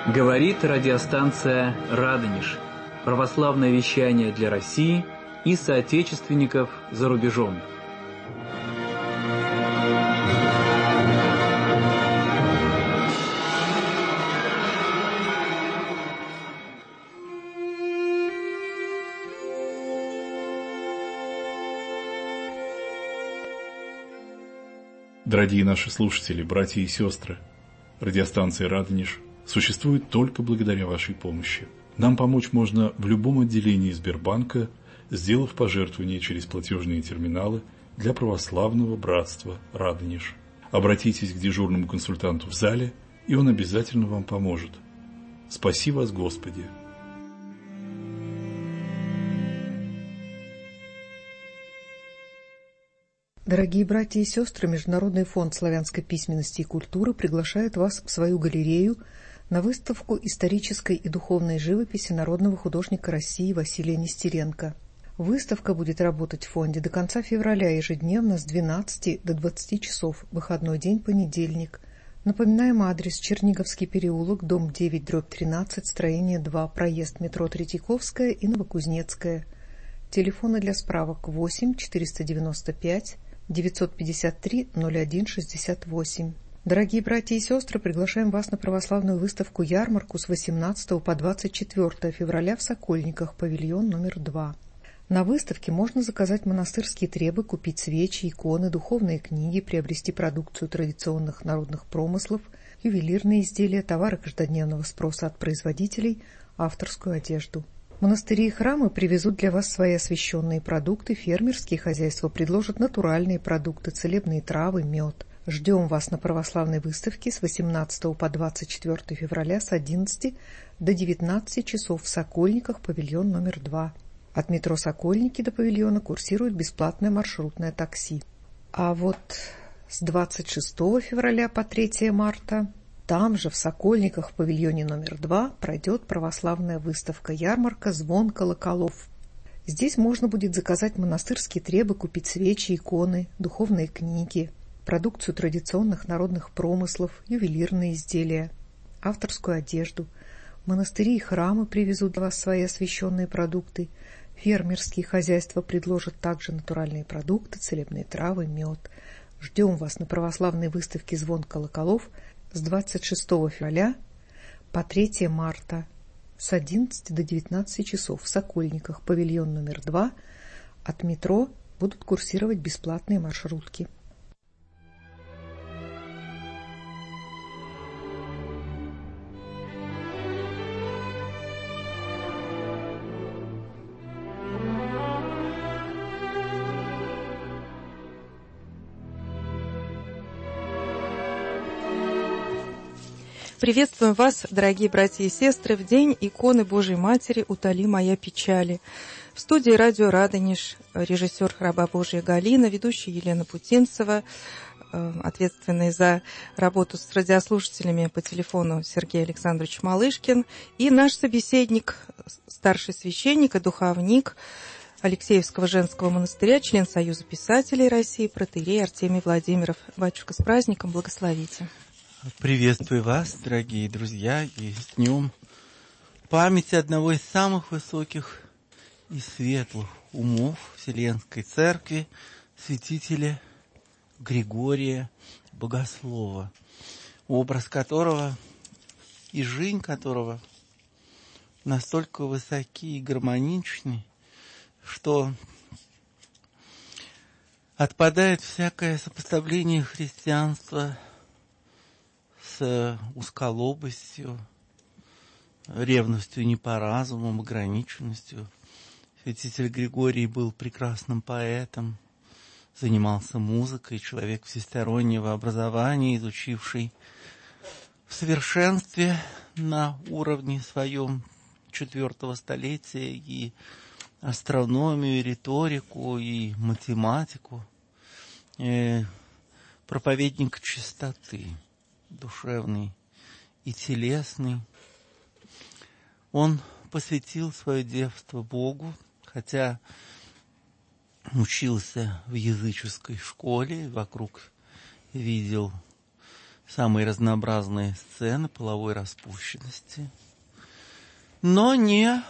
Говорит радиостанция «Радонеж». Православное вещание для России и соотечественников за рубежом. Дорогие наши слушатели, братья и сестры, радиостанция «Радонеж» существует только благодаря вашей помощи. Нам помочь можно в любом отделении Сбербанка, сделав пожертвование через платежные терминалы для православного братства «Радонеж». Обратитесь к дежурному консультанту в зале, и он обязательно вам поможет. Спаси вас, Господи! Дорогие братья и сестры, Международный фонд славянской письменности и культуры приглашает вас в свою галерею на выставку исторической и духовной живописи народного художника России Василия Нестеренко. Выставка будет работать в фонде до конца февраля ежедневно с 12 до 20 часов, выходной день понедельник. Напоминаем адрес: Черниговский переулок, дом 9/13, строение 2, проезд метро Третьяковская и Новокузнецкая. Телефоны для справок 8 495 953 01 68. Дорогие братья и сестры, приглашаем вас на православную выставку-ярмарку с 18 по 24 февраля в Сокольниках, павильон номер 2. На выставке можно заказать монастырские требы, купить свечи, иконы, духовные книги, приобрести продукцию традиционных народных промыслов, ювелирные изделия, товары каждодневного спроса от производителей, авторскую одежду. Монастыри и храмы привезут для вас свои освященные продукты, фермерские хозяйства предложат натуральные продукты, целебные травы, мед. Ждем вас на православной выставке с 18 по 24 февраля с 11 до 19 часов в Сокольниках, павильон номер 2. От метро Сокольники до павильона курсирует бесплатное маршрутное такси. А вот с 26 февраля по 3 марта там же, в Сокольниках, в павильоне номер 2, пройдет православная выставка-ярмарка «Звон колоколов». Здесь можно будет заказать монастырские требы, купить свечи, иконы, духовные книги, продукцию традиционных народных промыслов, ювелирные изделия, авторскую одежду. Монастыри и храмы привезут для вас свои освященные продукты, фермерские хозяйства предложат также натуральные продукты, целебные травы, мед. Ждем вас на православной выставке «Звон колоколов» с 26 февраля по 3 марта с 11 до 19 часов в Сокольниках, павильон номер 2. От метро будут курсировать бесплатные маршрутки. Приветствуем вас, дорогие братья и сестры, в день иконы Божией Матери «Утоли моя печали». В студии радио «Радонеж» режиссер «Раба Божия» Галина, ведущая Елена Путинцева, ответственный за работу с радиослушателями по телефону Сергей Александрович Малышкин, и наш собеседник, старший священник и духовник Алексеевского женского монастыря, член Союза писателей России, протоиерей Артемий Владимиров. Батюшка, с праздником, благословите. Приветствую вас, дорогие друзья, и с днем памяти одного из самых высоких и светлых умов Вселенской Церкви, святителя Григория Богослова, образ которого и жизнь которого настолько высоки и гармоничны, что отпадает всякое сопоставление христианства с узколобостью, ревностью не по разуму, ограниченностью. Святитель Григорий был прекрасным поэтом, занимался музыкой, человек всестороннего образования, изучивший в совершенстве на уровне своем 4 столетия и астрономию, и риторику, и математику, проповедник чистоты душевный и телесный. Он посвятил свое девство Богу, хотя учился в языческой школе, вокруг видел самые разнообразные сцены половой распущенности, но не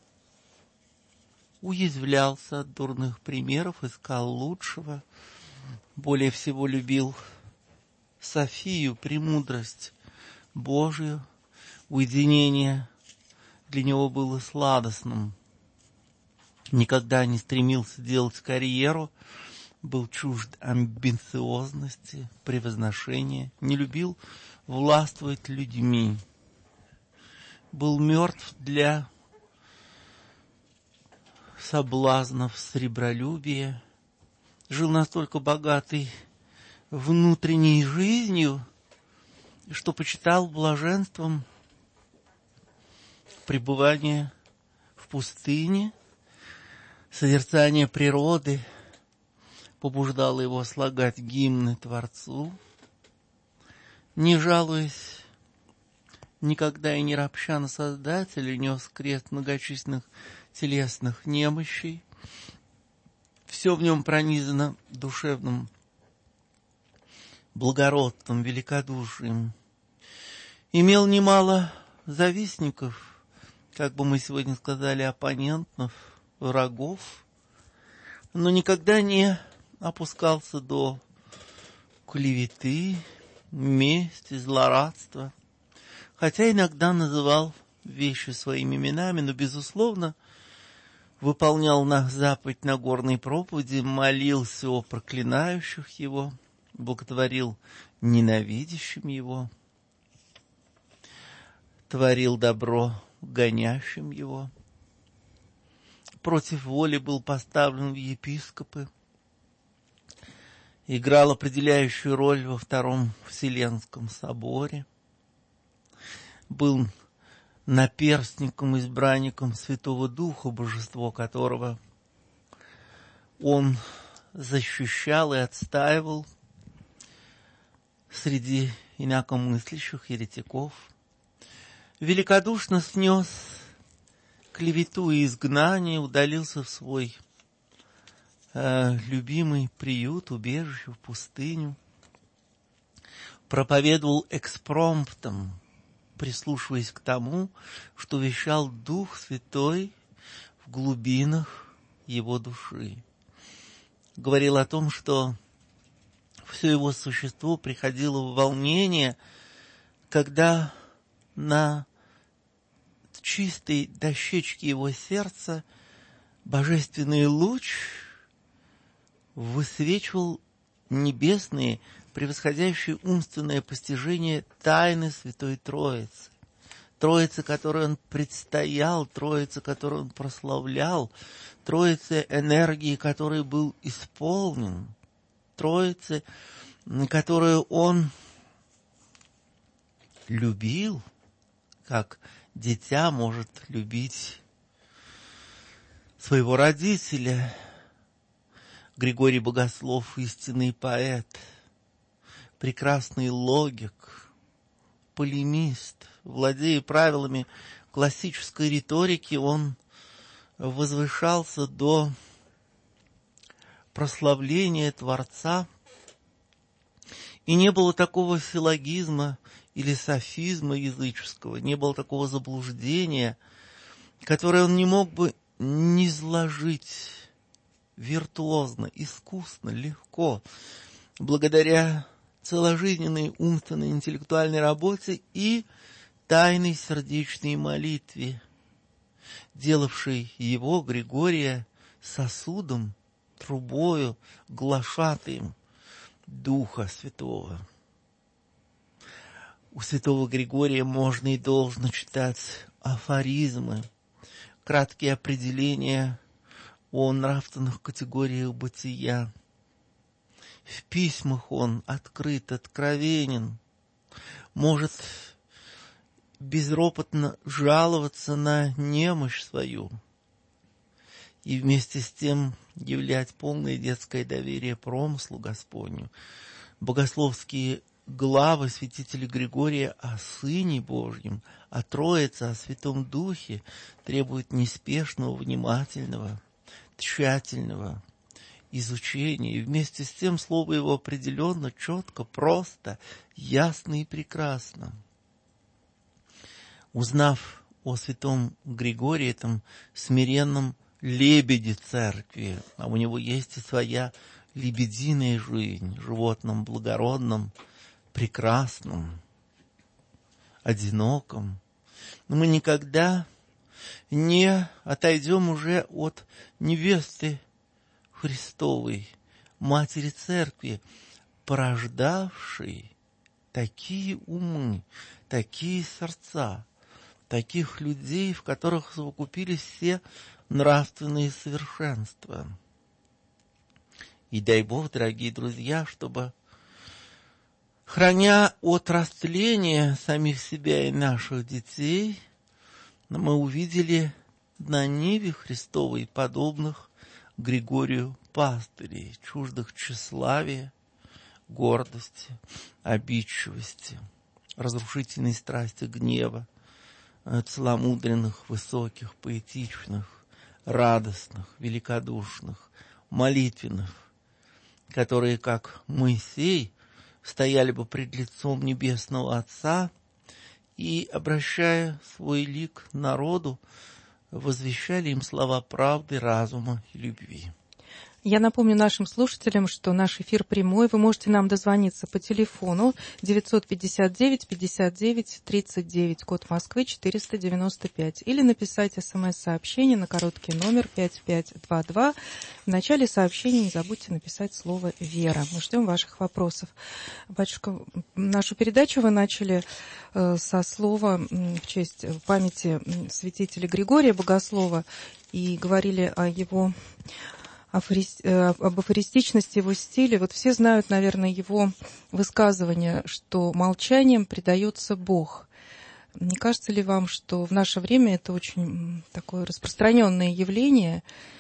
уязвлялся от дурных примеров, искал лучшего, более всего любил Софию, премудрость Божию, уединение для него было сладостным. Никогда не стремился делать карьеру, был чужд амбициозности, превозношения, не любил властвовать людьми, был мертв для соблазнов сребролюбия, жил настолько богатой внутренней жизнью, что почитал блаженством пребывание в пустыне, созерцание природы побуждало его слагать гимны Творцу, не жалуясь никогда и не ропща на Создателя, нес крест многочисленных телесных немощей. Все в нем пронизано душевным благородством, великодушием. Имел немало завистников, как бы мы сегодня сказали, оппонентов, врагов, но никогда не опускался до клеветы, мести, злорадства, хотя иногда называл вещи своими именами, но, безусловно, выполнял на заповедь Нагорной проповеди, молился о проклинающих его, благотворил ненавидящим его, творил добро гонящим его, против воли был поставлен в епископы, играл определяющую роль во Втором Вселенском соборе, был наперстником, избранником Святого Духа, божество которого он защищал и отстаивал среди инакомыслящих еретиков, великодушно снес клевету и изгнание, удалился в свой любимый приют, убежище, в пустыню, проповедовал экспромтом, прислушиваясь к тому, что вещал Дух Святой в глубинах его души. Говорил о том, что все его существо приходило в волнение, когда на чистой дощечке его сердца божественный луч высвечивал небесные, превосходящие умственное постижение тайны Святой Троицы. Троицы, которой он предстоял, Троицы, которую он прославлял, Троицы, энергии которой был исполнен, Троицы, которую он любил, как дитя может любить своего родителя. Григорий Богослов, истинный поэт, прекрасный логик, полемист, владея правилами классической риторики, он возвышался до прославления Творца, и не было такого силлогизма или софизма языческого, не было такого заблуждения, которое он не мог бы низложить виртуозно, искусно, легко, благодаря целожизненной умственной интеллектуальной работе и тайной сердечной молитве, делавшей его, Григория, сосудом, трубою, глашатаем Духа Святого. У святого Григория можно и должно читать афоризмы, краткие определения о нравственных категориях бытия. В письмах он открыт, откровенен, может безропотно жаловаться на немощь свою и вместе с тем являть полное детское доверие промыслу Господню. Богословские главы святителя Григория о Сыне Божьем, о Троице, о Святом Духе требуют неспешного, внимательного, тщательного изучения, и вместе с тем слово его определенно, четко, просто, ясно и прекрасно. Узнав о святом Григории, этом смиренном лебеде церкви, а у него есть и своя лебединая жизнь, животном благородном, прекрасном, одиноком, но мы никогда не отойдем уже от невесты Христовой, Матери Церкви, порождавшей такие умы, такие сердца, таких людей, в которых совокупились все нравственные совершенства. И дай Бог, дорогие друзья, чтобы, храня от растления самих себя и наших детей, мы увидели на ниве Христовой подобных Григорию пастырей, чуждых тщеславия, гордости, обидчивости, разрушительной страсти гнева, целомудренных, высоких, поэтичных, радостных, великодушных, молитвенных, которые, как Моисей, стояли бы пред лицом Небесного Отца и, обращая свой лик народу, возвещали им слова правды, разума и любви. Я напомню нашим слушателям, что наш эфир прямой. Вы можете нам дозвониться по телефону 959-59-39, код Москвы 495, или написать смс-сообщение на короткий номер 5522. В начале сообщения не забудьте написать слово «Вера». Мы ждем ваших вопросов. Батюшка, нашу передачу вы начали со слова в честь памяти святителя Григория Богослова и говорили о его об афористичности его стиля. Вот все знают, наверное, его высказывание, что молчанием предается Бог. Не кажется ли вам, что в наше время это очень такое распространенное явление?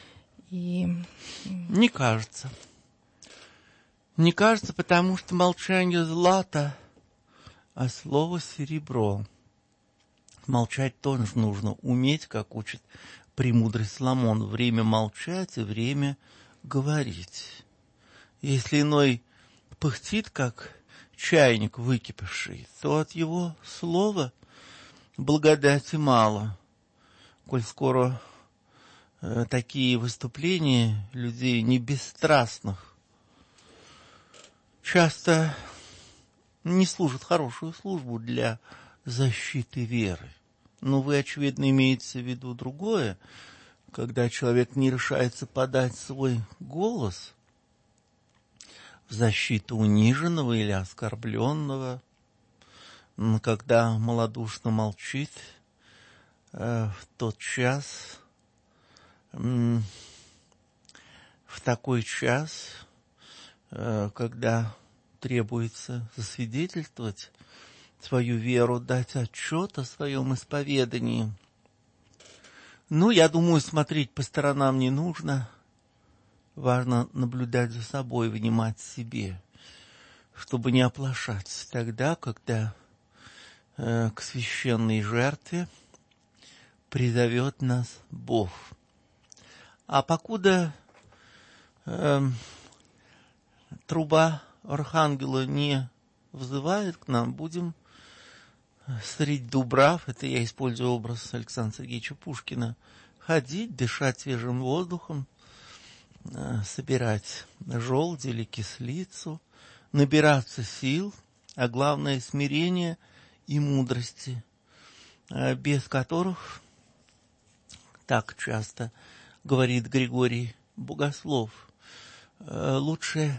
Не кажется. Не кажется, потому что молчание злато, а слово серебро. Молчать тоже нужно уметь, как учит премудрый Соломон, время молчать и время говорить. Если иной пыхтит, как чайник выкипевший, то от его слова благодати мало. Коль скоро такие выступления людей небесстрастных часто не служат хорошую службу для защиты веры. Но вы, очевидно, имеете в виду другое, когда человек не решается подать свой голос в защиту униженного или оскорбленного, когда малодушно молчит в тот час, в такой час, когда требуется засвидетельствовать свою веру, дать отчет о своем исповедании. Я думаю, смотреть по сторонам не нужно. Важно наблюдать за собой, внимать себе, чтобы не оплошать тогда, когда к священной жертве призовет нас Бог. А покуда труба архангела не взывает к нам, будем среди дубрав, это я использую образ Александра Сергеевича Пушкина, ходить, дышать свежим воздухом, собирать желудь или кислицу, набираться сил, а главное смирения и мудрости, без которых, так часто говорит Григорий Богослов, лучше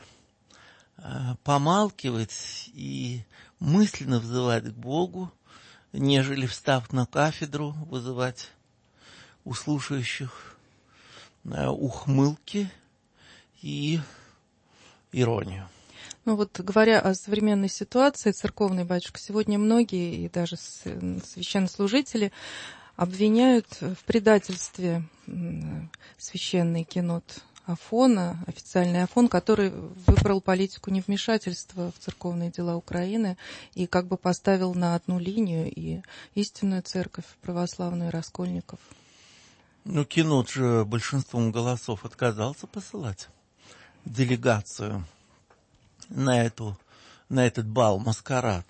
помалкивать и мысленно взывать к Богу, нежели, встав на кафедру, вызывать у слушающих ухмылки и иронию. Говоря о современной ситуации церковной, батюшка, сегодня многие, и даже священнослужители, обвиняют в предательстве священный кинот Афона, официальный Афон, который выбрал политику невмешательства в церковные дела Украины и как бы поставил на одну линию и истинную церковь, православную, раскольников. Кинот же большинством голосов отказался посылать делегацию на этот бал-маскарад.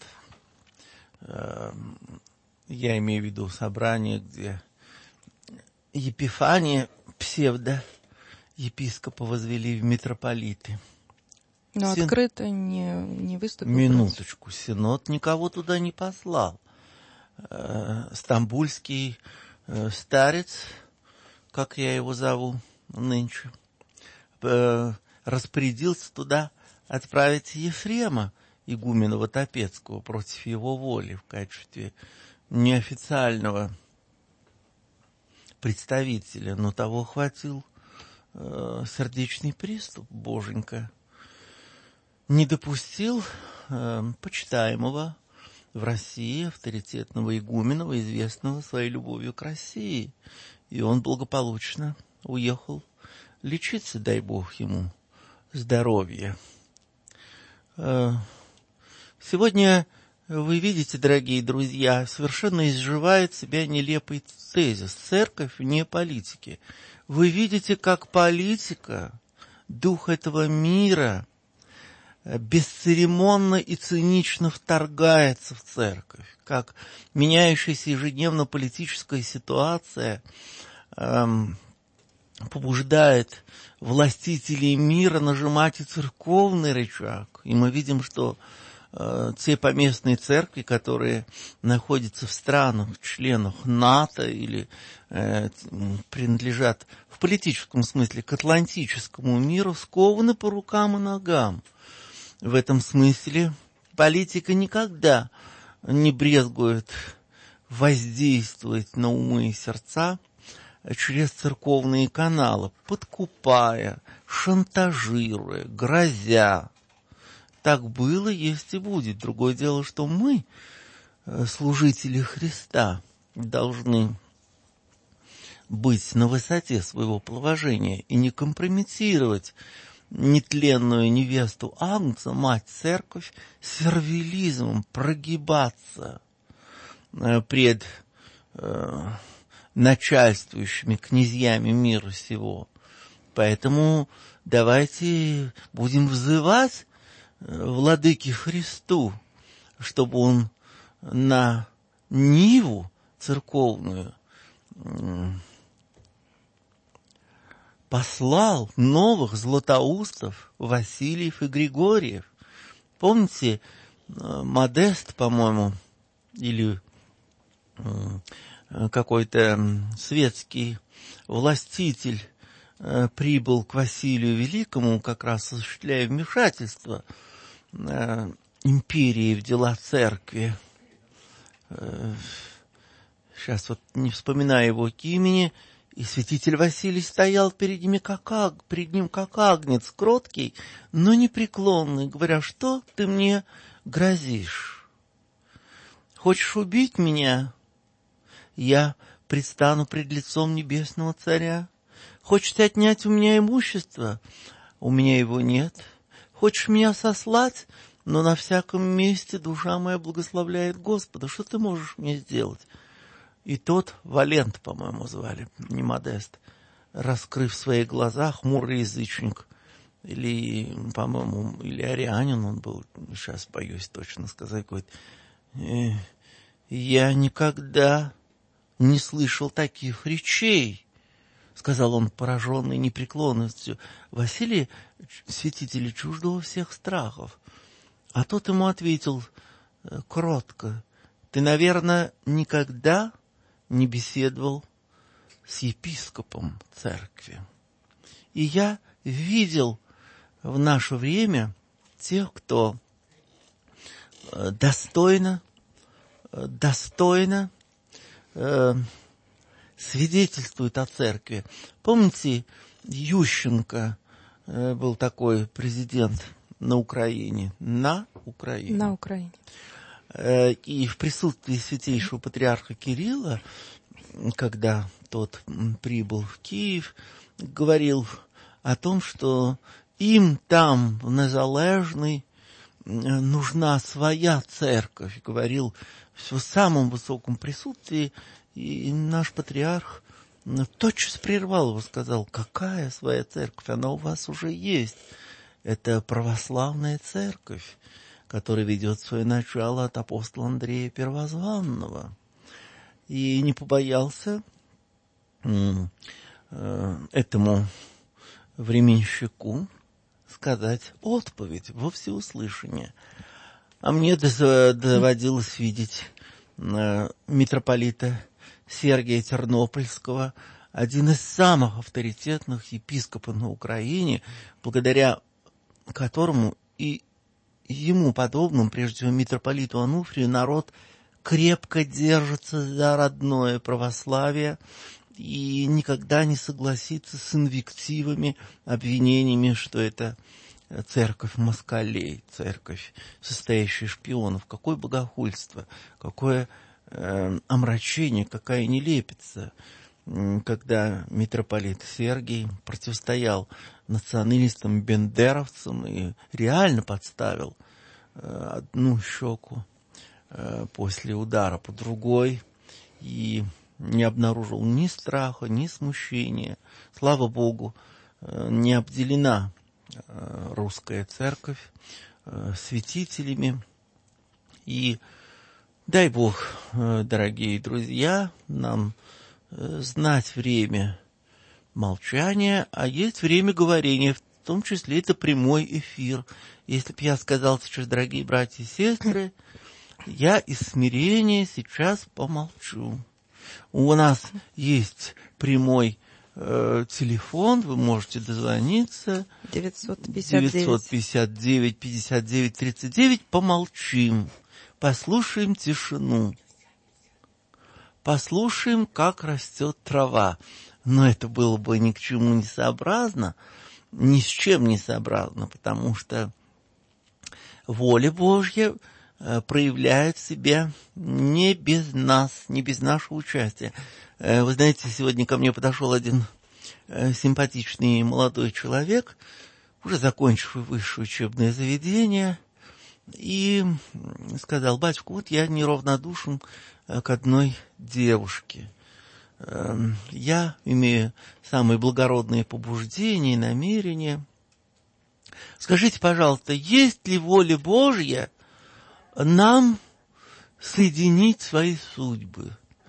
Я имею в виду собрание, где Епифания, псевдо-епископа, возвели в митрополиты. Но открыто не выступил. Минуточку, Синод никого туда не послал. Стамбульский старец, как я его зову нынче, распорядился туда отправить Ефрема, игумена Ватопецкого, против его воли в качестве неофициального представителя, но того хватил сердечный приступ, боженька. Не допустил почитаемого в России авторитетного игумена, известного своей любовью к России. И он благополучно уехал лечиться, дай Бог ему здоровья. Сегодня вы видите, дорогие друзья, совершенно изживает себя нелепый тезис: церковь вне политики. Вы видите, как политика, дух этого мира, бесцеремонно и цинично вторгается в церковь, как меняющаяся ежедневно политическая ситуация побуждает властителей мира нажимать и церковный рычаг. И мы видим, что те поместные церкви, которые находятся в странах, членах НАТО или принадлежат в политическом смысле к атлантическому миру, скованы по рукам и ногам. В этом смысле политика никогда не брезгует воздействовать на умы и сердца через церковные каналы, подкупая, шантажируя, грозя. Так было, есть и будет. Другое дело, что мы, служители Христа, должны быть на высоте своего положения и не компрометировать нетленную невесту Агнца, мать церковь, сервилизмом, прогибаться пред начальствующими князьями мира сего. Поэтому давайте будем взывать Владыке Христу, чтобы он на ниву церковную послал новых златоустов, Васильев и Григорьев. Помните, Модест, по-моему, или какой-то светский властитель прибыл к Василию Великому, как раз осуществляя вмешательство империи в дела церкви. Сейчас вот не вспоминаю его к имени. И святитель Василий стоял перед ним как агнец, кроткий, но непреклонный, говоря: что ты мне грозишь? Хочешь убить меня? Я предстану пред лицом небесного царя. Хочешь отнять у меня имущество? У меня его нет. Хочешь меня сослать? Но на всяком месте душа моя благословляет Господа. Что ты можешь мне сделать? И тот, Валент, по-моему, звали, не Модест, раскрыв свои глаза, хмурый язычник, или, по-моему, или арианин он был, сейчас боюсь точно сказать, какой-то. Я никогда не слышал таких речей, сказал он, пораженный непреклонностью Василия, святителя чуждого всех страхов. А тот ему ответил кротко: ты, наверное, никогда не беседовал с епископом церкви. И я видел в наше время тех, кто достойно свидетельствует о церкви. Помните, Ющенко был такой президент на Украине? На Украине. И в присутствии святейшего патриарха Кирилла, когда тот прибыл в Киев, говорил о том, что им там, в Незалежной, нужна своя церковь. Говорил в самом высоком присутствии, и наш патриарх тотчас прервал его, сказал: какая своя церковь? Она у вас уже есть. Это православная церковь, которая ведет свое начало от апостола Андрея Первозванного. И не побоялся этому временщику сказать отповедь во всеуслышание. А мне доводилось видеть митрополита Сергия Тернопольского, один из самых авторитетных епископов на Украине, благодаря которому и ему подобным, прежде всего митрополиту Ануфрию, народ крепко держится за родное православие и никогда не согласится с инвективами, обвинениями, что это церковь москалей, церковь, состоящая из шпионов. Какое богохульство, какое омрачение, какая нелепица, когда митрополит Сергий противостоял националистам, бендеровцам и реально подставил одну щеку после удара по другой и не обнаружил ни страха, ни смущения. Слава Богу, не обделена русская церковь святителями. И дай Бог, дорогие друзья, нам знать время молчания, а есть время говорения, в том числе это прямой эфир. Если бы я сказал сейчас, дорогие братья и сестры, я из смирения сейчас помолчу. У нас есть прямой телефон, вы можете дозвониться. 959 59 39. Помолчим, послушаем тишину, послушаем, как растет трава. Но это было бы ни к чему не сообразно, ни с чем не сообразно, потому что воля Божья проявляет себя не без нас, не без нашего участия. Вы знаете, сегодня ко мне подошел один симпатичный молодой человек, уже закончивший высшее учебное заведение, и сказал: батюшка, вот я неравнодушен к одной девушке. Я имею самые благородные побуждения и намерения. Скажите, пожалуйста, есть ли воля Божья нам соединить свои судьбы?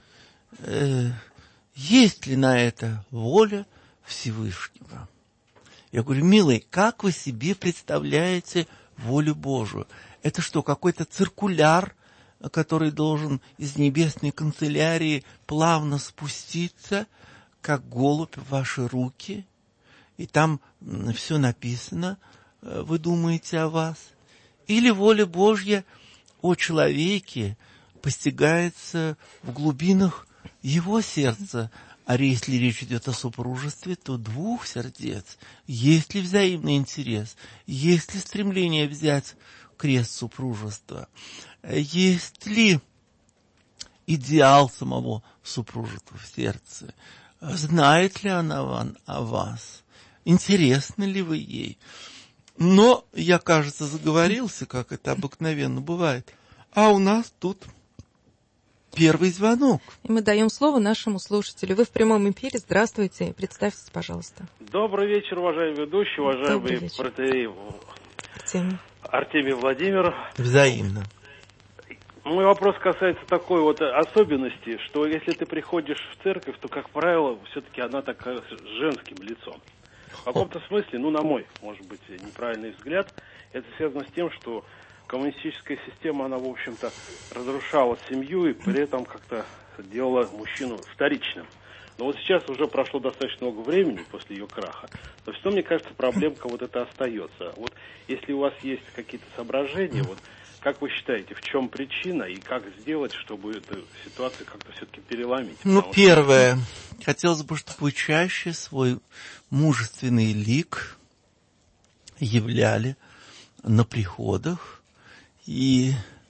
Есть ли на это воля Всевышнего? Я говорю: милый, как вы себе представляете волю Божию? Это что, какой-то циркуляр, который должен из небесной канцелярии плавно спуститься, как голубь, в ваши руки? И там все написано, вы думаете о вас? Или воля Божья о человеке постигается в глубинах его сердца? А если речь идет о супружестве, то двух сердец. Есть ли взаимный интерес? Есть ли стремление взять крест супружества? Есть ли идеал самого супружества в сердце? Знает ли она о вас? Интересны ли вы ей? Но я, кажется, заговорился, как это обыкновенно бывает. А у нас тут первый звонок. И мы даем слово нашему слушателю. Вы в прямом эфире. Здравствуйте. Представьтесь, пожалуйста. Добрый вечер, уважаемый ведущий, уважаемый протоиерей Артемий Владимир. Взаимно. Мой вопрос касается такой вот особенности, что если ты приходишь в церковь, то, как правило, все-таки она такая с женским лицом. В каком-то смысле, на мой, может быть, неправильный взгляд, это связано с тем, что коммунистическая система, она, в общем-то, разрушала семью и при этом как-то делала мужчину вторичным. Но вот сейчас уже прошло достаточно много времени после ее краха, то все равно, мне кажется, проблемка вот эта остается. Вот если у вас есть какие-то соображения, вот как вы считаете, в чем причина и как сделать, чтобы эту ситуацию как-то все-таки переломить? Первое. Хотелось бы, чтобы вы чаще свой мужественный лик являли на приходах, и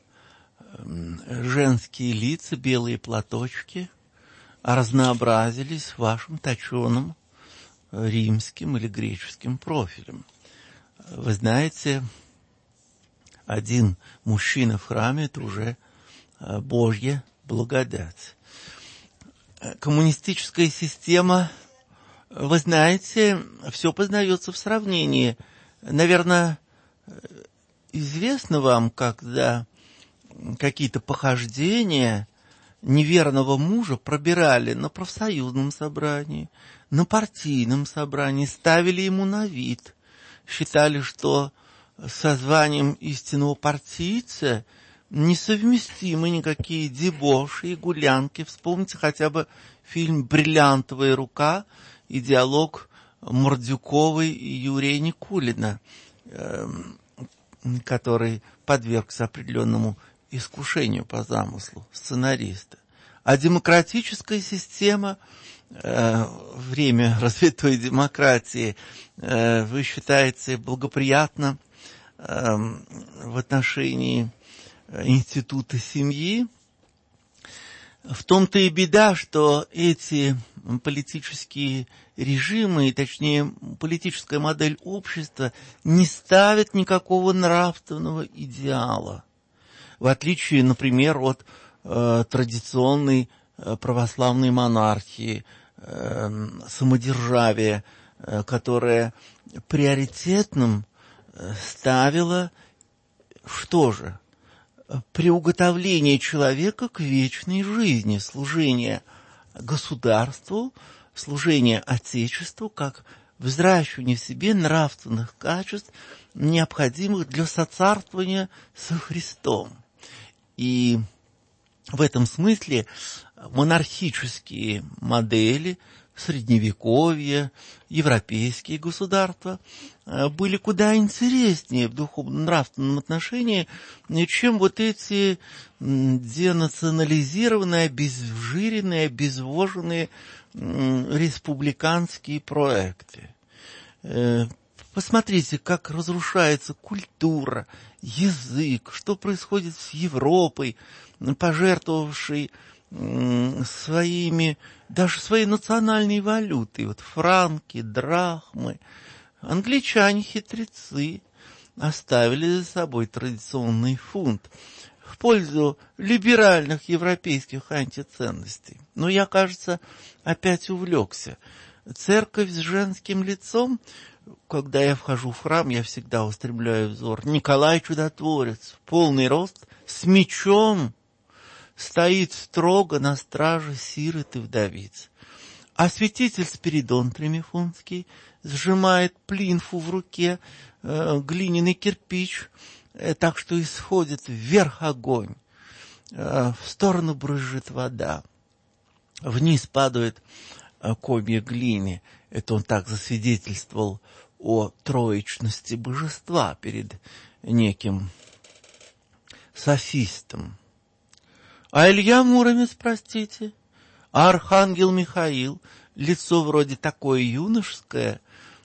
женские лица, белые платочки, разнообразились вашим точеным римским или греческим профилем. Вы знаете, один мужчина в храме – это уже Божья благодать. коммунистическая система, вы знаете, все познается в сравнении. Наверное, известно вам, когда какие-то похождения неверного мужа пробирали на профсоюзном собрании, на партийном собрании, ставили ему на вид, считали, что со званием истинного партийца несовместимы никакие дебоши и гулянки. Вспомните хотя бы фильм «Бриллиантовая рука» и диалог Мордюковой и Юрия Никулина, который подвергся определенному искушению по замыслу сценариста. А демократическая система, время развитой демократии, вы считаете благоприятно в отношении института семьи? В том-то и беда, что эти политические режимы, и точнее политическая модель общества не ставят никакого нравственного идеала. В отличие, например, от традиционной православной монархии, самодержавия, которая приоритетным ставила что же? Приуготовление человека к вечной жизни, служение государству, служение Отечеству, как взращивание в себе нравственных качеств, необходимых для соцарствования со Христом. И в этом смысле монархические модели Средневековья, европейские государства были куда интереснее в духовно-нравственном отношении, чем вот эти денационализированные, обезжиренные, обезвоженные республиканские проекты. Посмотрите, как разрушается культура, язык, что происходит с Европой, пожертвовавшей даже своей национальной валютой. Вот франки, драхмы. Англичане-хитрецы оставили за собой традиционный фунт в пользу либеральных европейских антиценностей. Но я, кажется, опять увлекся. Церковь с женским лицом. Когда я вхожу в храм, я всегда устремляю взор. Николай Чудотворец, полный рост, с мечом, стоит строго на страже сирот и вдовиц. А святитель Спиридон Тремифунский сжимает плинфу в руке, глиняный кирпич, так что исходит вверх огонь, в сторону брызжет вода, вниз падают комья глины. Это он так засвидетельствовал о троичности божества перед неким софистом. А Илья Муромец, простите, а архангел Михаил, лицо вроде такое юношеское,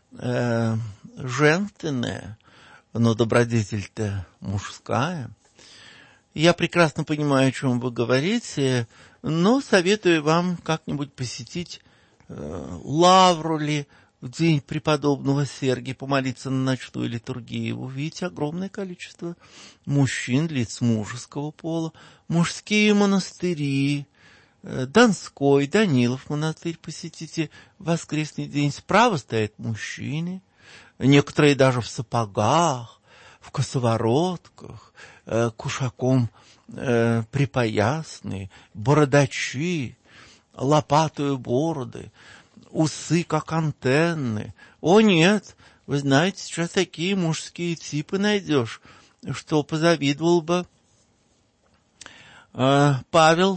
женственное, но добродетель-то мужская. Я прекрасно понимаю, о чем вы говорите, но советую вам как-нибудь посетить лавру ли в день преподобного Сергия, помолиться на ночную литургию. Вы увидите огромное количество мужчин, лиц мужеского пола, мужские монастыри, Донской, Данилов монастырь посетите в воскресный день. Справа стоят мужчины, некоторые даже в сапогах, в косоворотках, кушаком припоясные, бородачи, лопатою бороды, усы как антенны. О нет, вы знаете, сейчас такие мужские типы найдешь, что позавидовал бы Павел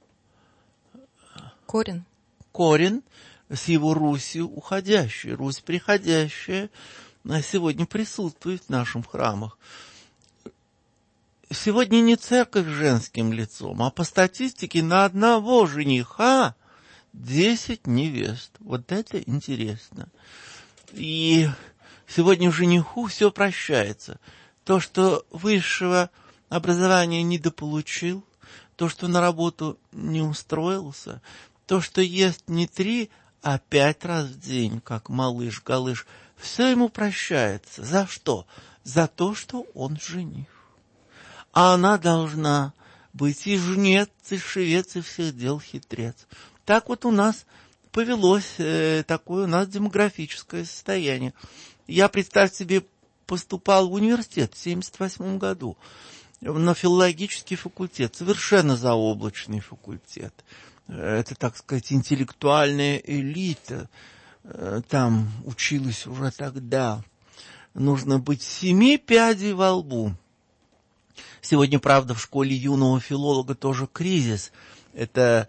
Корин с его Русью уходящей. Русь приходящая сегодня присутствует в наших храмах. Сегодня не церковь с женским лицом, а по статистике на одного жениха 10 невест. Вот это интересно. И сегодня жениху все прощается. То, что высшего образования недополучил, то, что на работу не устроился, то, что ест не 3, а 5 раз в день, как малыш-галыш, все ему прощается. За что? За то, что он жених. А она должна быть и жнец, и шевец, и всех дел хитрец. Так вот у нас повелось, такое у нас демографическое состояние. Я, представьте себе, поступал в университет в 1978 году на филологический факультет, совершенно заоблачный факультет. Это, так сказать, интеллектуальная элита. Там училась уже тогда. Нужно быть 7 пядей во лбу. Сегодня, правда, в школе юного филолога тоже кризис. Это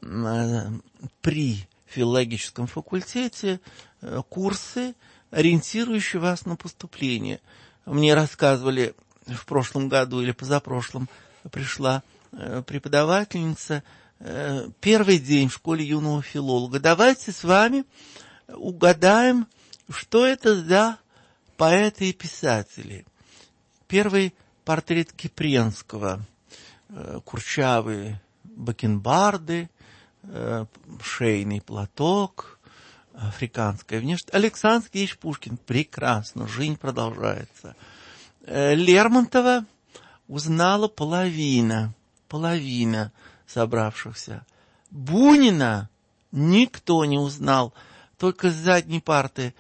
при филологическом факультете курсы, ориентирующие вас на поступление. Мне рассказывали в прошлом году или позапрошлом, пришла преподавательница, первый день в школе юного филолога. Давайте с вами угадаем, что это за поэты и писатели. Первый портрет Кипренского. Курчавые бакенбарды, шейный платок, африканская внешность. Александр Сергеевич Пушкин. Прекрасно. Жизнь продолжается. Лермонтова узнала половина собравшихся. Бунина никто не узнал. Только с задней парты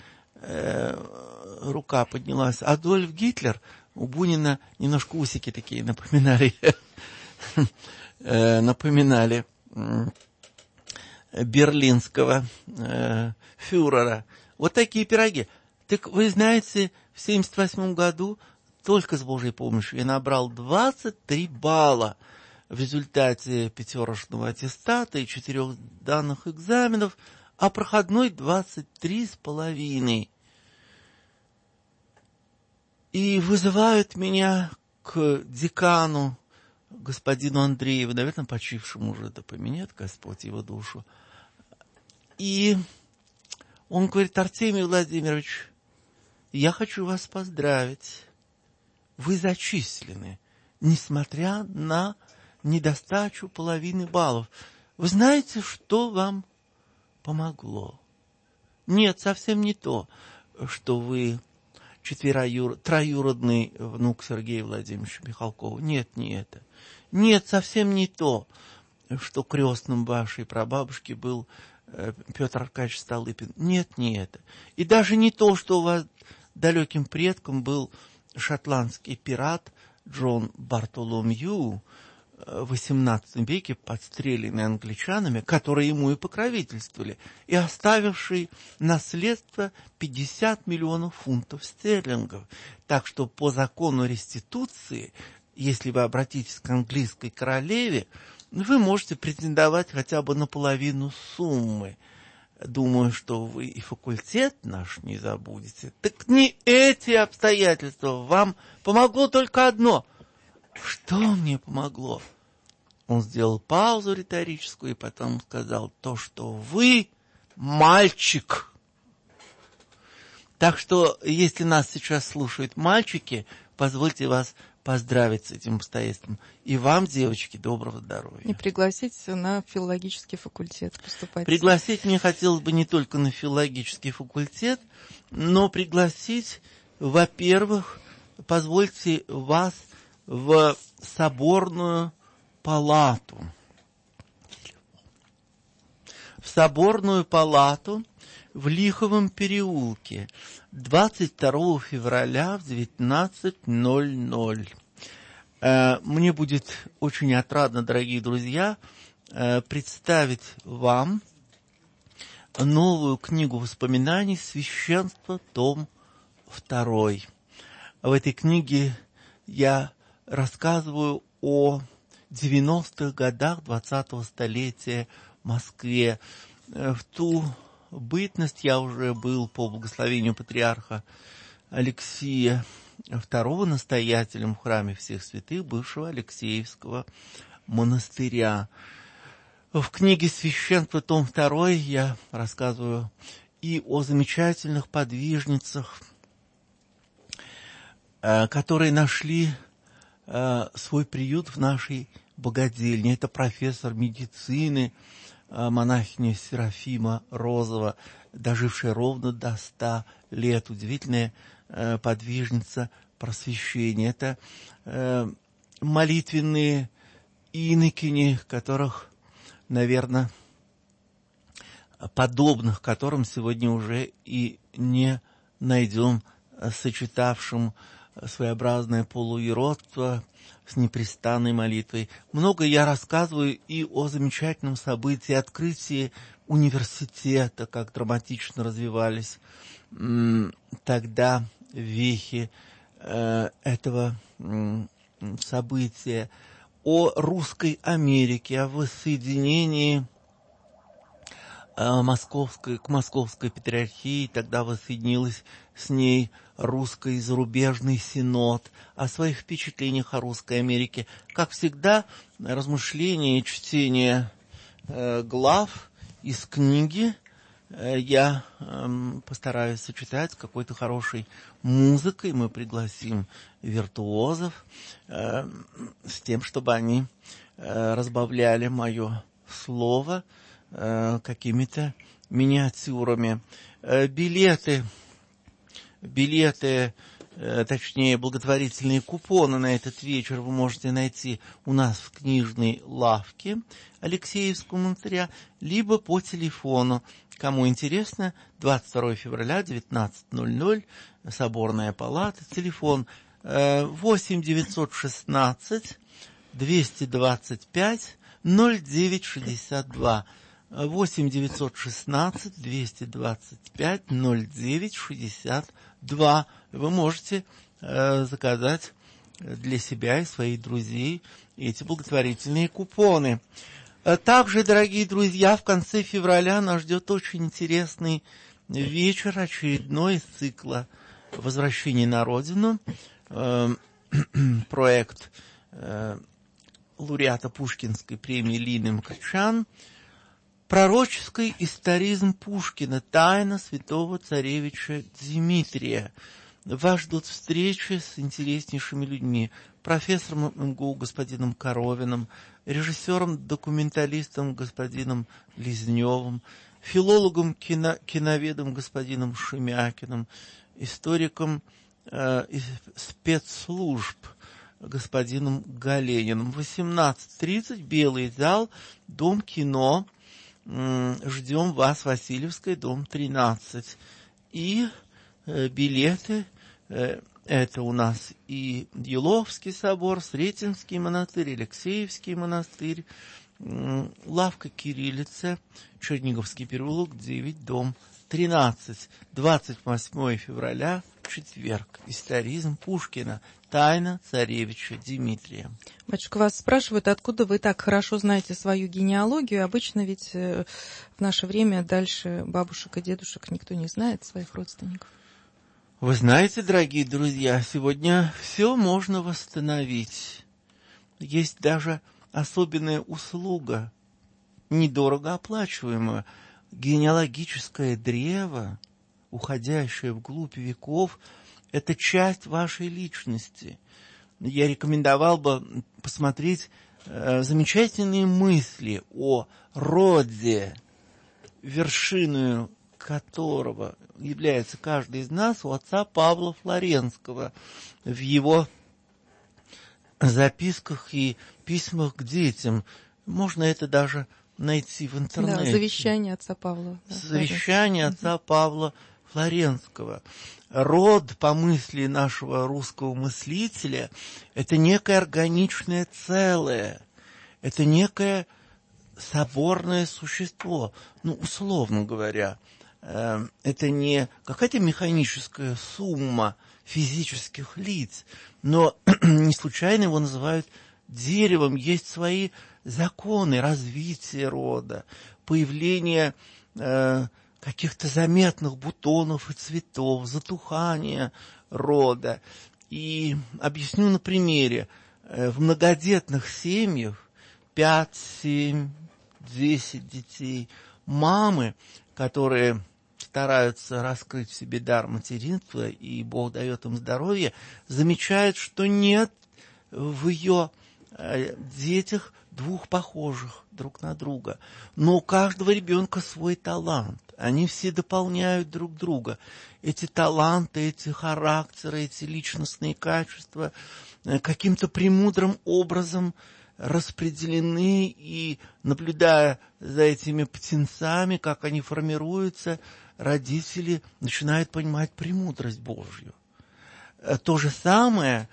рука поднялась. Адольф Гитлер, у Бунина немножко усики такие напоминали берлинского фюрера. Вот такие пироги. Так вы знаете, в 1978 году только с Божьей помощью я набрал 23 балла в результате пятерочного аттестата и 4 данных экзаменов, а проходной 23,5. И вызывают меня к декану, господину Андрееву, наверное, почившему уже, да поменяет Господь его душу. И он говорит: Артемий Владимирович, я хочу вас поздравить. Вы зачислены, несмотря на недостачу половины баллов. Вы знаете, что вам помогло? Нет, совсем не то, что вы троюродный внук Сергея Владимировича Михалкова. Нет, не это. Нет, совсем не то, что крестным вашей прабабушки был Петр Аркадьевич Столыпин. Нет, не это. И даже не то, что у вас далеким предком был шотландский пират Джон Бартоломью в XVIII веке, подстреленный англичанами, которые ему и покровительствовали, и оставивший наследство 50 миллионов фунтов стерлингов. Так что по закону реституции, если вы обратитесь к английской королеве, вы можете претендовать хотя бы на половину суммы. Думаю, что вы и факультет наш не забудете. Так не эти обстоятельства. Вам помогло только одно. Что мне помогло? Он сделал паузу риторическую и потом сказал: то, что вы мальчик. Так что, если нас сейчас слушают мальчики, позвольте вас поздравить с этим обстоятельством. И вам, девочки, доброго здоровья. И пригласить на филологический факультет поступать. Пригласить мне хотелось бы не только на филологический факультет, но пригласить, во-первых, позвольте вас в соборную палату. В соборную палату в Лиховом переулке 22 февраля в 19:00. Мне будет очень отрадно, дорогие друзья, представить вам новую книгу воспоминаний «Священство», том 2. В этой книге я рассказываю о 90-х годах 20-го столетия в Москве. В ту бытность я уже был, по благословению патриарха Алексия II, настоятелем в храме всех святых бывшего Алексеевского монастыря. В книге «Священство», том 2, я рассказываю и о замечательных подвижницах, которые нашли свой приют в нашей богадельне. Это профессор медицины, монахиня Серафима Розова, дожившая ровно до 100 лет, удивительная подвижница просвещения. Это молитвенные инокини, которых, наверное, подобных которым сегодня уже и не найдем, сочетавшим своеобразное полуиродство с непрестанной молитвой. Много я рассказываю и о замечательном событии открытия университета, как драматично развивались тогда вехи этого события, о русской Америке, о воссоединении к Московской патриархии, тогда воссоединилась с ней русско- и зарубежный синод, о своих впечатлениях о русской Америке. Как всегда, размышления и чтение глав из книги я постараюсь сочетать с какой-то хорошей музыкой. Мы пригласим виртуозов с тем, чтобы они разбавляли мое слово какими-то миниатюрами. Билеты, точнее, благотворительные купоны на этот вечер вы можете найти у нас в книжной лавке Алексеевского монастыря, либо по телефону. Кому интересно, 22 февраля, 19:00, Соборная палата, телефон 8-916 225 0962. 8-916 225 0962. Вы можете заказать для себя и своих друзей эти благотворительные купоны. Также, дорогие друзья, в конце февраля нас ждет очень интересный вечер, очередной из цикла «Возвращение на родину». Проект лауреата Пушкинской премии Лины Мкачан. Пророческий историзм Пушкина. Тайна святого царевича Дмитрия. Вас ждут встречи с интереснейшими людьми. Профессором МГУ господином Коровиным, режиссером-документалистом господином Лизневым, филологом, киноведом господином Шемякиным, историком спецслужб господином Галениным. 18:30, Белый зал, Дом кино. Ждем вас, Васильевская, дом 13. И билеты, это у нас и Еловский собор, Сретенский монастырь, Алексеевский монастырь, лавка Кириллица, Черниговский переулок, 9, дом 13. 28 февраля, четверг. Историзм Пушкина. Тайна царевича Дмитрия. Батюшка, вас спрашивают, откуда вы так хорошо знаете свою генеалогию. Обычно ведь в наше время дальше бабушек и дедушек никто не знает, своих родственников. Вы знаете, дорогие друзья, сегодня все можно восстановить. Есть даже особенная услуга, недорого оплачиваемая. Генеалогическое древо, уходящее вглубь веков, это часть вашей личности. Я рекомендовал бы посмотреть замечательные мысли о роде, вершиной которого является каждый из нас, у отца Павла Флоренского, в его записках и письмах к детям. Можно это даже найти в интернете. Да, завещание отца Павла. Да, завещание отца Павла Флоренского. Род, по мысли нашего русского мыслителя, это некое органичное целое, это некое соборное существо. Условно говоря, это не какая-то механическая сумма физических лиц, но не случайно его называют деревом. Есть свои законы развития рода, появления каких-то заметных бутонов и цветов, затухания рода. И объясню на примере. В многодетных семьях 5, 7, 10 детей, мамы, которые стараются раскрыть в себе дар материнства, и Бог дает им здоровье, замечают, что нет в ее детях двух похожих друг на друга. Но у каждого ребенка свой талант. Они все дополняют друг друга. Эти таланты, эти характеры, эти личностные качества каким-то премудрым образом распределены, и, наблюдая за этими птенцами, как они формируются, родители начинают понимать премудрость Божью. То же самое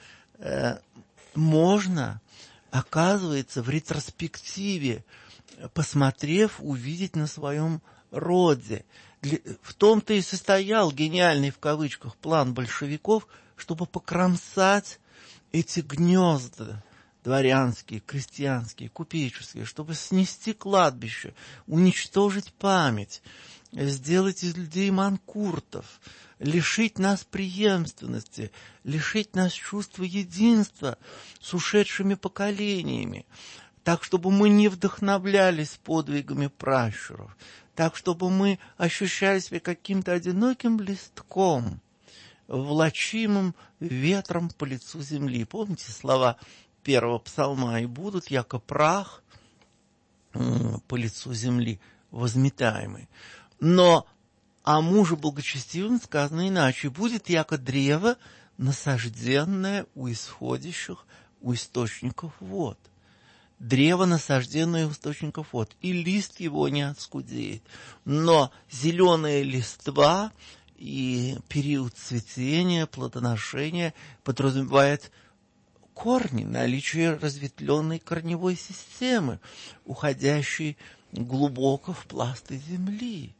можно, оказывается, в ретроспективе, посмотрев, увидеть на своем роде. В том-то и состоял гениальный, в кавычках, план большевиков, чтобы покромсать эти гнезда дворянские, крестьянские, купеческие, чтобы снести кладбище, уничтожить память, сделать из людей манкуртов, лишить нас преемственности, лишить нас чувства единства с ушедшими поколениями, так, чтобы мы не вдохновлялись подвигами пращуров, так, чтобы мы ощущали себя каким-то одиноким листком, влачимым ветром по лицу земли. Помните слова первого псалма? «И будут, яко прах по лицу земли возметаемый». Но о муже благочестивом сказано иначе: «Будет, яко древо, насажденное у исходящих, у источников вод». Древо, насажденное у источников вод, и лист его не отскудеет. Но зеленая листва и период цветения, плодоношения подразумевает корни, наличие разветвленной корневой системы, уходящей глубоко в пласты земли.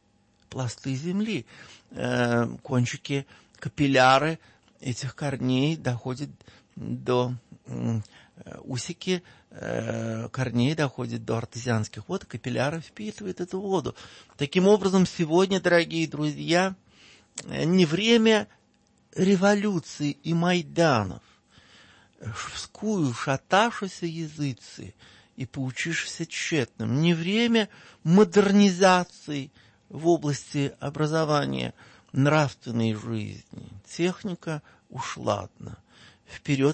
Кончики, капилляры этих корней доходят до усики корней доходят до артезианских вод, капилляры впитывают эту воду. Таким образом, сегодня, дорогие друзья, не время революций и майданов. Скую шатавшися языцы и поучишься тщетным. Не время модернизации в области образования, нравственной жизни. Техника ушла одна. Вперед.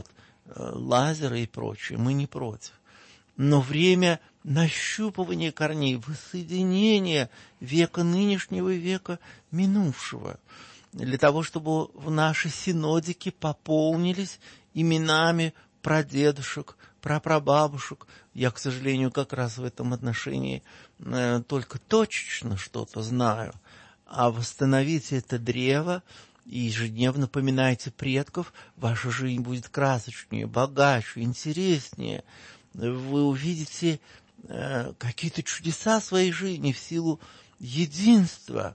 Лазеры и прочее. Мы не против. Но время нащупывания корней, воссоединения века нынешнего и века минувшего. Для того, чтобы в наши синодики пополнились именами прадедушек, прапрабабушек. Я, к сожалению, как раз в этом отношении только точечно что-то знаю. А восстановите это древо и ежедневно поминайте предков, ваша жизнь будет красочнее, богаче, интереснее. Вы увидите какие-то чудеса своей жизни в силу единства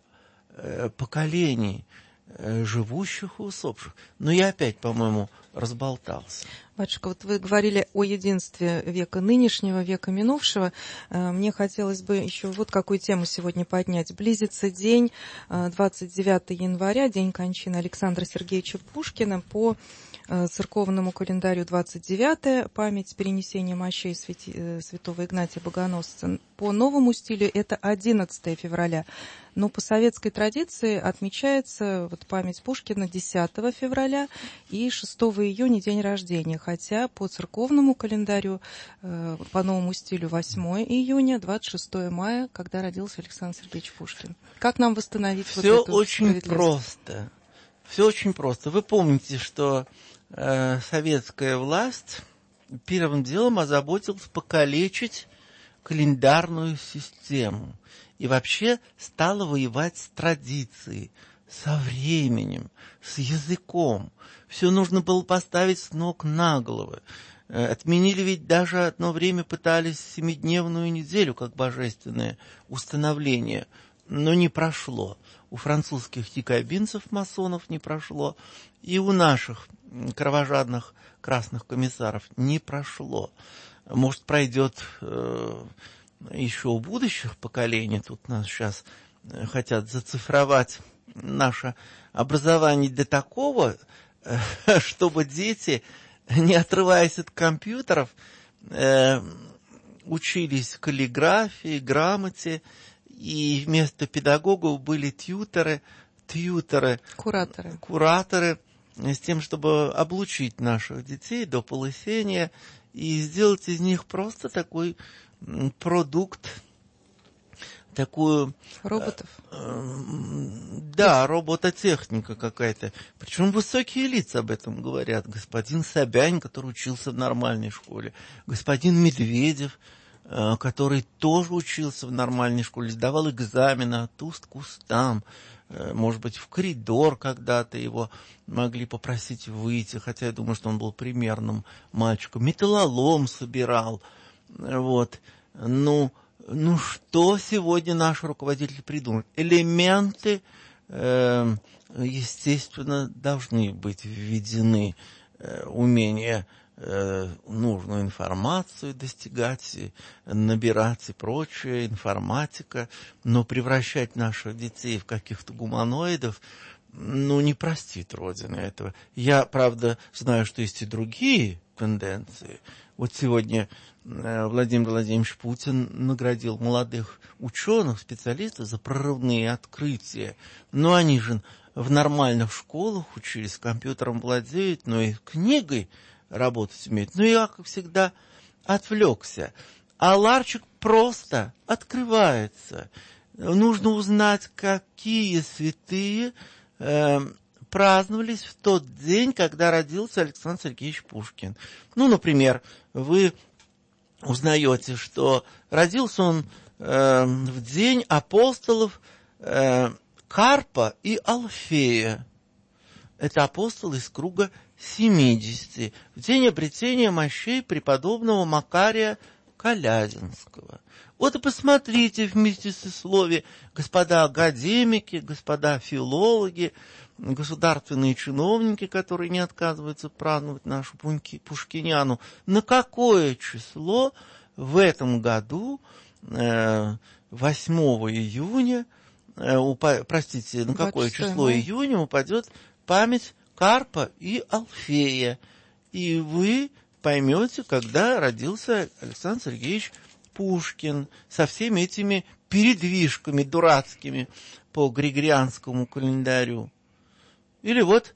поколений, живущих и усопших. Но я опять, по-моему, разболтался. Батюшка, вот вы говорили о единстве века нынешнего, века минувшего. Мне хотелось бы еще вот какую тему сегодня поднять. Близится день 29 января, день кончины Александра Сергеевича Пушкина. По церковному календарю 29-е, память перенесения мощей святого Игнатия Богоносца. По новому стилю это 11 февраля. Но по советской традиции отмечается вот память Пушкина 10 февраля и 6 июня день рождения. Хотя по церковному календарю, по новому стилю 8 июня, 26 мая, когда родился Александр Сергеевич Пушкин. Как нам восстановить вот эту справедливость? Все очень просто. Вы помните, что советская власть первым делом озаботилась покалечить календарную систему. И вообще стала воевать с традицией, со временем, с языком. Все нужно было поставить с ног на головы. Отменили ведь даже одно время, пытались 7-дневную неделю как божественное установление, но не прошло. У французских якобинцев, масонов не прошло, и у наших кровожадных красных комиссаров не прошло. Может, пройдет еще у будущих поколений. Тут нас сейчас хотят зацифровать наше образование до такого, чтобы дети, не отрываясь от компьютеров, учились каллиграфии, грамоте, и вместо педагогов были тьюторы, кураторы, с тем, чтобы облучить наших детей до полысения и сделать из них просто такой продукт такую... Роботов? Да, робототехника какая-то. Причем высокие лица об этом говорят. Господин Собянин, который учился в нормальной школе. Господин Медведев, который тоже учился в нормальной школе, сдавал экзамены от уст к устам. Может быть, в коридор когда-то его могли попросить выйти, хотя я думаю, что он был примерным мальчиком. Металлолом собирал. Вот. Ну, что сегодня наш руководитель придумал? Элементы, естественно, должны быть введены. Умение нужную информацию достигать, набирать и прочее, информатика, но превращать наших детей в каких-то гуманоидов, не простит Родина этого. Я, правда, знаю, что есть и другие тенденции. Вот сегодня Владимир Владимирович Путин наградил молодых ученых, специалистов за прорывные открытия. Но они же в нормальных школах учились, компьютером владеют, но и книгой работать умеют. Но я, как всегда, отвлекся. А ларчик просто открывается. Нужно узнать, какие святые праздновались в тот день, когда родился Александр Сергеевич Пушкин. Например, вы узнаете, что родился он в день апостолов Карпа и Алфея. Это апостолы из круга 70. В день обретения мощей преподобного Макария Колязинского. Вот и посмотрите вместе со слове, господа академики, господа филологи, государственные чиновники, которые не отказываются праздновать нашу Пушкиняну, на какое число в этом году, 8 июня, на какое число июня упадет память Карпа и Алфея. И вы поймете, когда родился Александр Сергеевич Пушкин со всеми этими передвижками дурацкими по григорианскому календарю. Или вот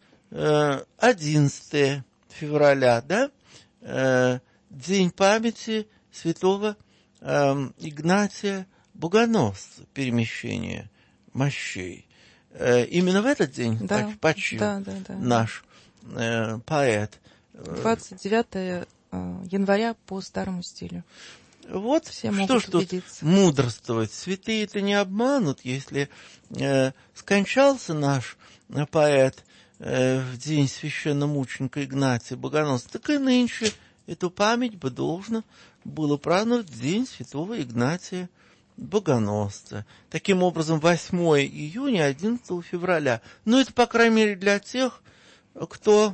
11 февраля, да, день памяти святого Игнатия Богоносца, перемещение мощей. Именно в этот день почил наш поэт. 29 января по старому стилю. Вот все что ж тут мудрствовать. Святые-то не обманут, если скончался наш поэт в день священномученика Игнатия Богоносца, так и нынче эту память бы должно было праздновать в день святого Игнатия Богоносца. Таким образом, 8 июня, 11 февраля. Но это, по крайней мере, для тех, кто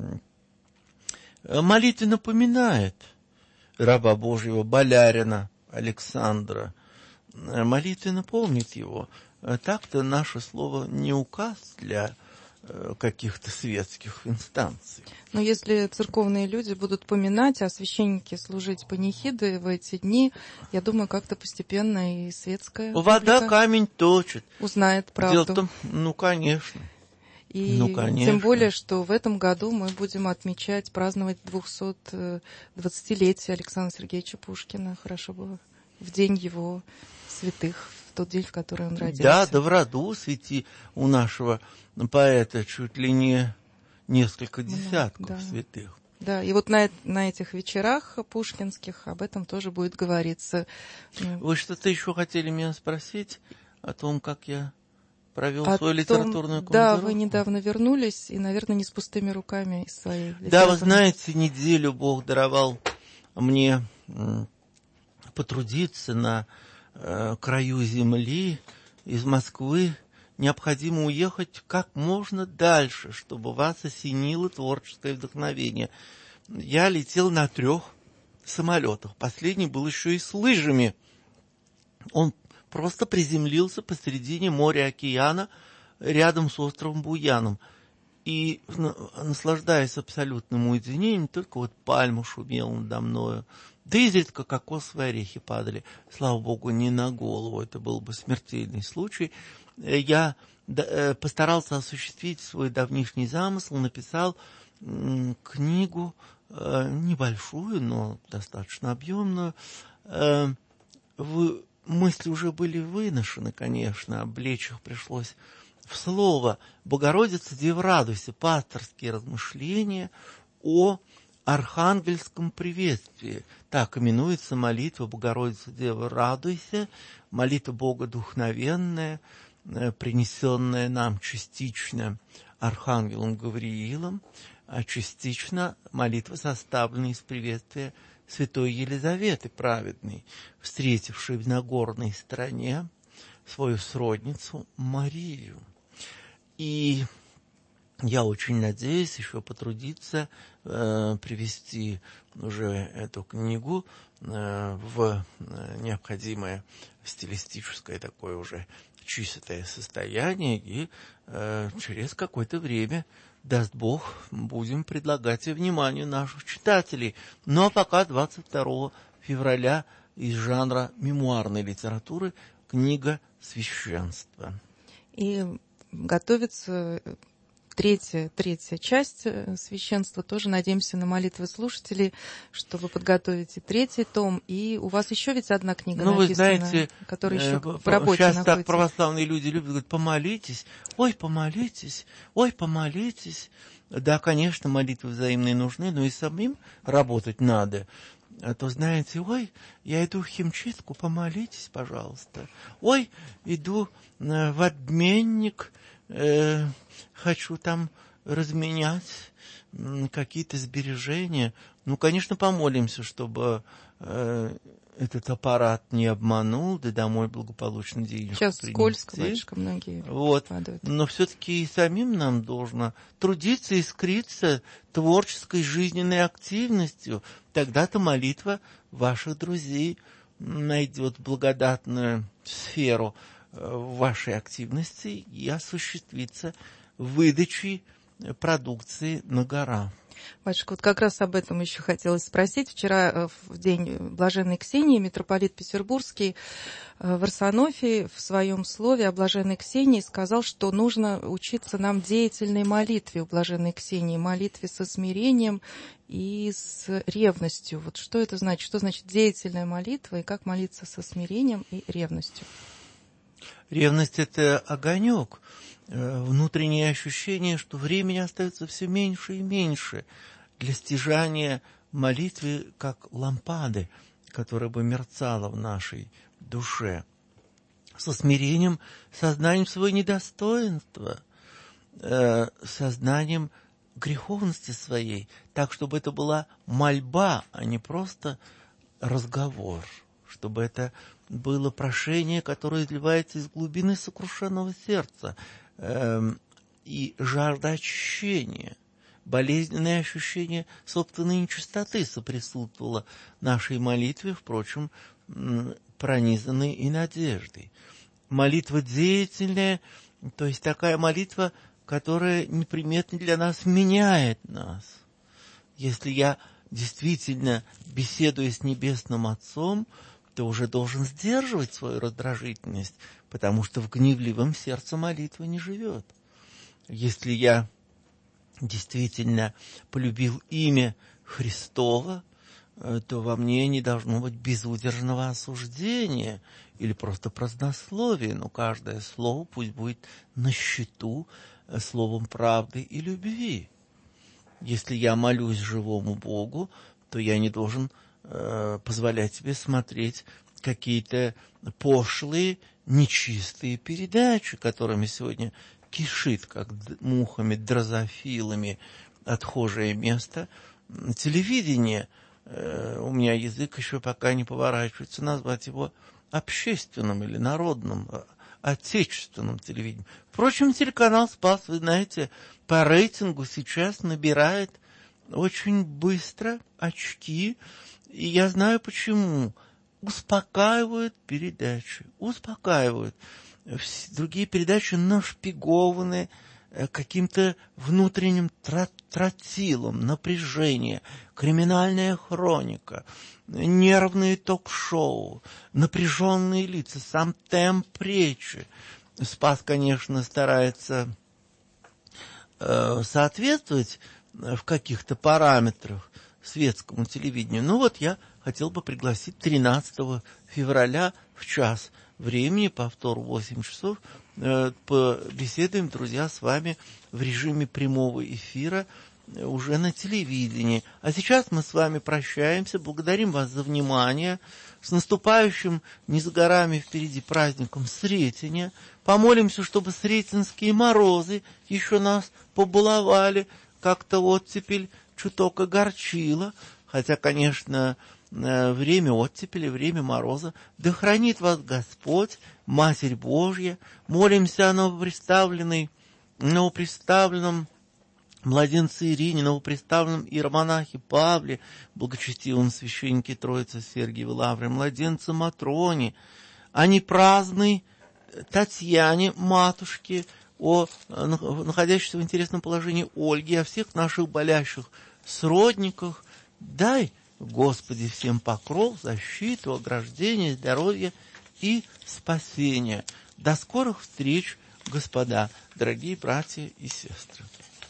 молитвенно поминает раба Божьего Болярина Александра, молитвенно помнит его. Так-то наше слово не указ для каких-то светских инстанций. Но если церковные люди будут поминать, а священники служить панихиды в эти дни, я думаю, как-то постепенно и светская вода камень точит. Узнает правду. Дело в том, конечно. И тем более, что в этом году мы будем отмечать, праздновать 220-летие Александра Сергеевича Пушкина. Хорошо было в день его святых, в тот день, в который он родился. Да в роду свети у нашего поэта чуть ли не несколько десятков святых. Да, и вот на этих вечерах пушкинских об этом тоже будет говориться. Вы что-то еще хотели меня спросить о том, как я провел свою литературную командировку? Да, вы недавно вернулись, и, наверное, не с пустыми руками из своей литературной. Да, вы знаете, неделю Бог даровал мне потрудиться на краю земли. Из Москвы необходимо уехать как можно дальше, чтобы вас осенило творческое вдохновение. Я летел на 3 самолетах. Последний был еще и с лыжами. Он просто приземлился посередине моря-океана рядом с островом Буяном. И, наслаждаясь абсолютным уединением, только вот пальма шумела надо мною. Да изредка кокосовые орехи падали. Слава богу, не на голову. Это был бы смертельный случай. Я постарался осуществить свой давнишний замысел. Написал книгу, небольшую, но достаточно объемную, мысли уже были выношены, конечно, облечь их пришлось в слово. «Богородица, Дева, радуйся», пасторские размышления о архангельском приветствии. Так именуется молитва «Богородица, Дева, радуйся», молитва Богодухновенная, принесенная нам частично архангелом Гавриилом, а частично молитва, составленная из приветствия святой Елизаветы праведной, встретившей в Нагорной стране свою сродницу Марию. И я очень надеюсь еще потрудиться привести уже эту книгу в необходимое стилистическое такое уже чистое состояние, и через какое-то время, даст Бог, будем предлагать и вниманию наших читателей. Ну а пока 22 февраля из жанра мемуарной литературы книга «Священство». И готовится третья часть священства. Тоже надеемся на молитвы слушателей, чтобы подготовить и третий том. И у вас еще ведь одна книга написана, вы знаете, которая еще в работе сейчас находится. Так православные люди любят, говорят, помолитесь, ой, помолитесь, ой, помолитесь. Да, конечно, молитвы взаимные нужны, но и самим работать надо. А то, знаете, ой, я иду в химчистку, помолитесь, пожалуйста. Ой, иду в обменник, хочу там разменять какие-то сбережения. Ну, конечно, помолимся, чтобы этот аппарат не обманул, да домой благополучно денежку сейчас принести. скользко, батюшка, многие падают. Но все-таки и самим нам должно трудиться, искриться творческой жизненной активностью. Тогда-то молитва ваших друзей найдет благодатную сферу в вашей активности и осуществится выдачей продукции на гора. Батюшка, вот как раз об этом еще хотелось спросить. Вчера, в день Блаженной Ксении, митрополит Петербургский в Арсенофии в своем слове о Блаженной Ксении сказал, что нужно учиться нам деятельной молитве у Блаженной Ксении, молитве со смирением и с ревностью. Вот что это значит? Что значит деятельная молитва и как молиться со смирением и ревностью? Ревность – это огонек, внутреннее ощущение, что времени остается все меньше и меньше для стяжания молитвы, как лампады, которая бы мерцала в нашей душе. Со смирением, сознанием своего недостоинства, сознанием греховности своей, так, чтобы это была мольба, а не просто разговор, чтобы это было прошение, которое изливается из глубины сокрушенного сердца, и жажда очищения, болезненное ощущение собственной нечистоты соприсутствовало нашей молитве, впрочем, пронизанной и надеждой. Молитва деятельная, то есть такая молитва, которая неприметно для нас меняет нас. Если я действительно, беседуя с Небесным Отцом, то уже должен сдерживать свою раздражительность, потому что в гневливом сердце молитва не живет. Если я действительно полюбил имя Христово, то во мне не должно быть безудержного осуждения или просто празднословия, но каждое слово пусть будет на счету словом правды и любви. Если я молюсь живому Богу, то я не должен позволять себе смотреть какие-то пошлые, нечистые передачи, которыми сегодня кишит, как мухами, дрозофилами, отхожее место телевидение. У меня язык еще пока не поворачивается назвать его общественным или народным, отечественным телевидением. Впрочем, телеканал «Спас», вы знаете, по рейтингу сейчас набирает очень быстро очки, и я знаю почему. Успокаивают передачи, успокаивают. Другие передачи нашпигованы каким-то внутренним тротилом, напряжение, криминальная хроника, нервные ток-шоу, напряженные лица, сам темп речи. Спас, конечно, старается соответствовать в каких-то параметрах светскому телевидению. Ну вот я хотел бы пригласить 13 февраля в час времени, повтор 8 часов, побеседуем, друзья, с вами в режиме прямого эфира уже на телевидении. А сейчас мы с вами прощаемся, благодарим вас за внимание, с наступающим не за горами впереди праздником Сретения. Помолимся, чтобы сретенские морозы еще нас побаловали, как-то оттепель чуток огорчила, хотя, конечно, время оттепели, время мороза. Да хранит вас Господь, Матерь Божья. Молимся о новоприставленном младенце Ирине, новоприставленном иеромонахе Павле, благочестивом священнике Троицы Сергиевой Лавре, младенце Матроне, о непраздной Татьяне, матушке, о находящейся в интересном положении Ольге, о всех наших болящих сродниках. Дай, Господи, всем покров, защиту, ограждение, здоровье и спасение. До скорых встреч, господа, дорогие братья и сестры.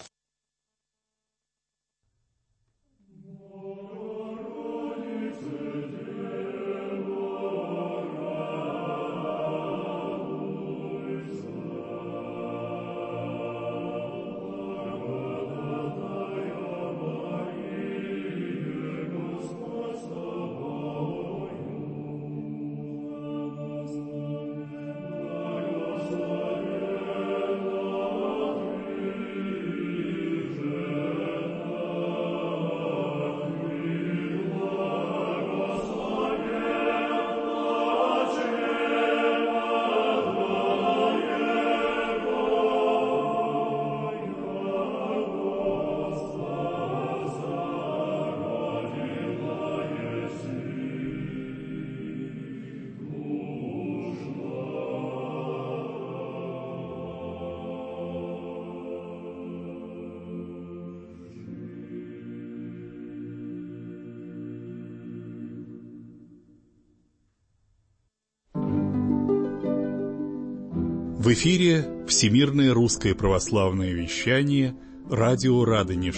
В эфире Всемирное русское православное вещание, радио «Радонеж».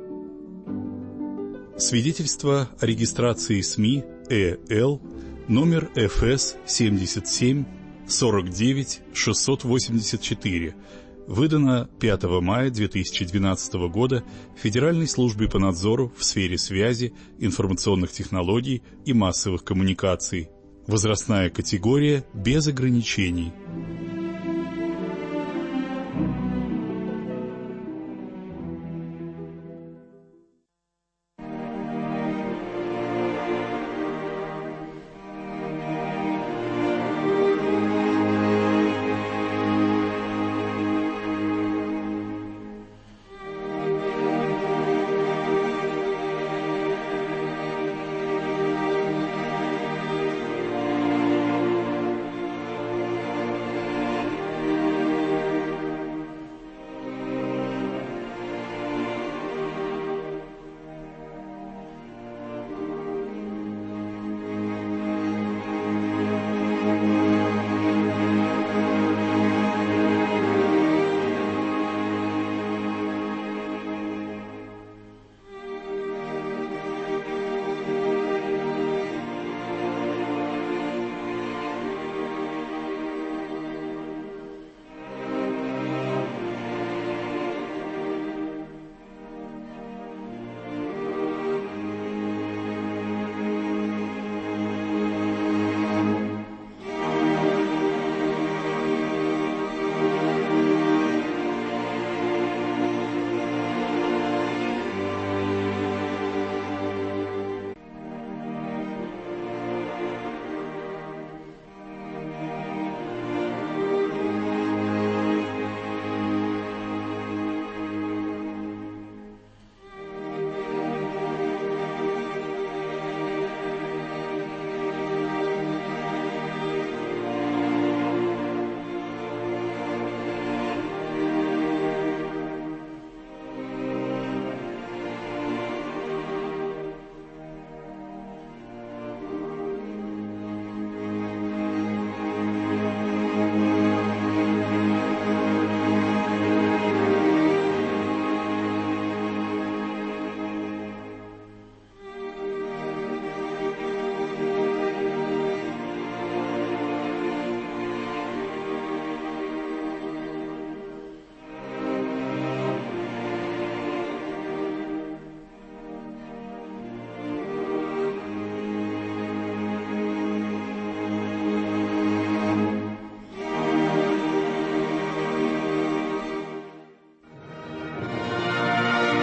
Свидетельство о регистрации СМИ ЭЛ, номер ФС 77 49 684, выдано 5 мая 2012 года Федеральной службе по надзору в сфере связи, информационных технологий и массовых коммуникаций. Возрастная категория без ограничений.